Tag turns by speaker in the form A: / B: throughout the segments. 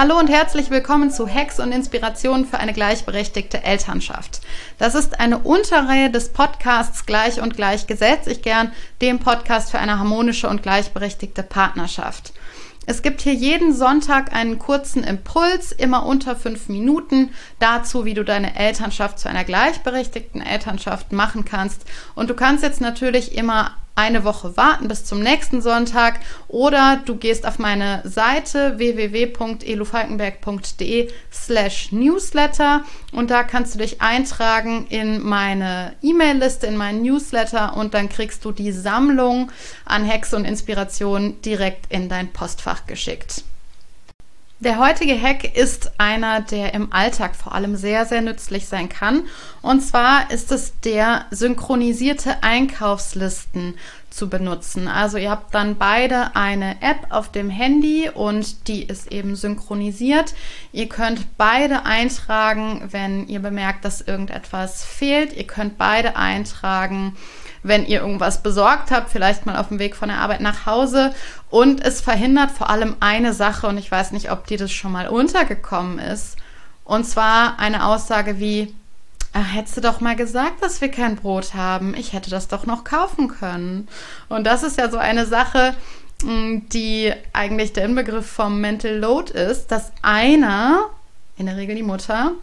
A: Hallo und herzlich willkommen zu Hacks und Inspirationen für eine gleichberechtigte Elternschaft. Das ist eine Unterreihe des Podcasts Gleich und Gleichgesetzt, ich gern dem Podcast für eine harmonische und gleichberechtigte Partnerschaft. Es gibt hier jeden Sonntag einen kurzen Impuls, immer unter 5 Minuten, dazu, wie du deine Elternschaft zu einer gleichberechtigten Elternschaft machen kannst. Und du kannst jetzt natürlich immer eine Woche warten bis zum nächsten Sonntag oder du gehst auf meine Seite www.elufalkenberg.de/newsletter und da kannst du dich eintragen in meine E-Mail-Liste, in meinen Newsletter und dann kriegst du die Sammlung an Hacks und Inspirationen direkt in dein Postfach geschickt. Der heutige Hack ist einer, der im Alltag vor allem sehr, sehr nützlich sein kann. Und zwar ist es der synchronisierte Einkaufslisten zu benutzen. Also ihr habt dann beide eine App auf dem Handy und die ist eben synchronisiert. Ihr könnt beide eintragen, wenn ihr bemerkt, dass irgendetwas fehlt. Ihr könnt beide eintragen, wenn ihr irgendwas besorgt habt, vielleicht mal auf dem Weg von der Arbeit nach Hause. Und es verhindert vor allem eine Sache, und ich weiß nicht, ob dir das schon mal untergekommen ist. Und zwar eine Aussage wie, hättest du doch mal gesagt, dass wir kein Brot haben. Ich hätte das doch noch kaufen können. Und das ist ja so eine Sache, die eigentlich der Inbegriff vom Mental Load ist, dass einer, in der Regel die Mutter,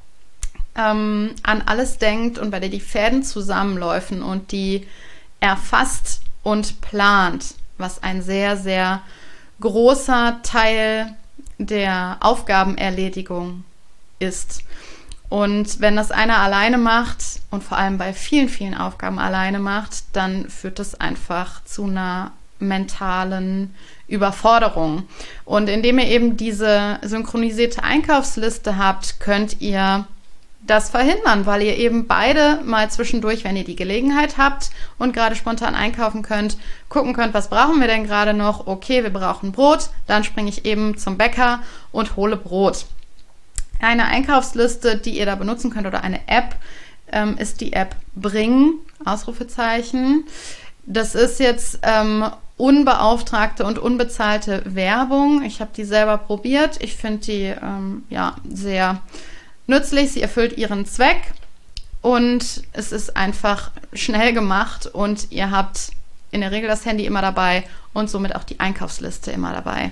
A: an alles denkt und bei der die Fäden zusammenläufen und die erfasst und plant, was ein sehr, sehr großer Teil der Aufgabenerledigung ist. Und wenn das einer alleine macht und vor allem bei vielen, vielen Aufgaben alleine macht, dann führt das einfach zu einer mentalen Überforderung. Und indem ihr eben diese synchronisierte Einkaufsliste habt, könnt ihr das verhindern, weil ihr eben beide mal zwischendurch, wenn ihr die Gelegenheit habt und gerade spontan einkaufen könnt, gucken könnt, was brauchen wir denn gerade noch? Okay, wir brauchen Brot, dann springe ich eben zum Bäcker und hole Brot. Eine Einkaufsliste, die ihr da benutzen könnt oder eine App, ist die App Bring, Ausrufezeichen. Das ist jetzt unbeauftragte und unbezahlte Werbung. Ich habe die selber probiert. Ich finde die sehr nützlich, sie erfüllt ihren Zweck und es ist einfach schnell gemacht und ihr habt in der Regel das Handy immer dabei und somit auch die Einkaufsliste immer dabei.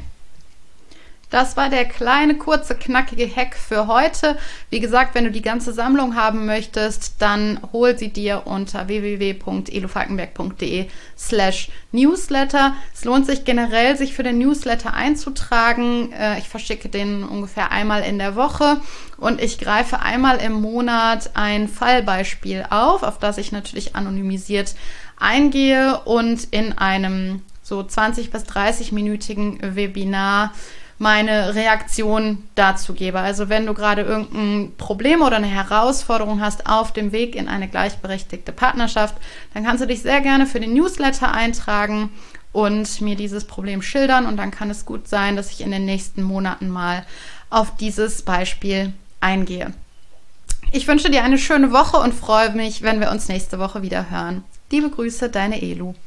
A: Das war der kleine, kurze, knackige Hack für heute. Wie gesagt, wenn du die ganze Sammlung haben möchtest, dann hol sie dir unter www.elufalkenberg.de/newsletter. Es lohnt sich generell, sich für den Newsletter einzutragen. Ich verschicke den ungefähr einmal in der Woche und ich greife einmal im Monat ein Fallbeispiel auf das ich natürlich anonymisiert eingehe und in einem so 20- bis 30-minütigen Webinar meine Reaktion dazu gebe. Also wenn du gerade irgendein Problem oder eine Herausforderung hast auf dem Weg in eine gleichberechtigte Partnerschaft, dann kannst du dich sehr gerne für den Newsletter eintragen und mir dieses Problem schildern und dann kann es gut sein, dass ich in den nächsten Monaten mal auf dieses Beispiel eingehe. Ich wünsche dir eine schöne Woche und freue mich, wenn wir uns nächste Woche wieder hören. Liebe Grüße, deine Elu.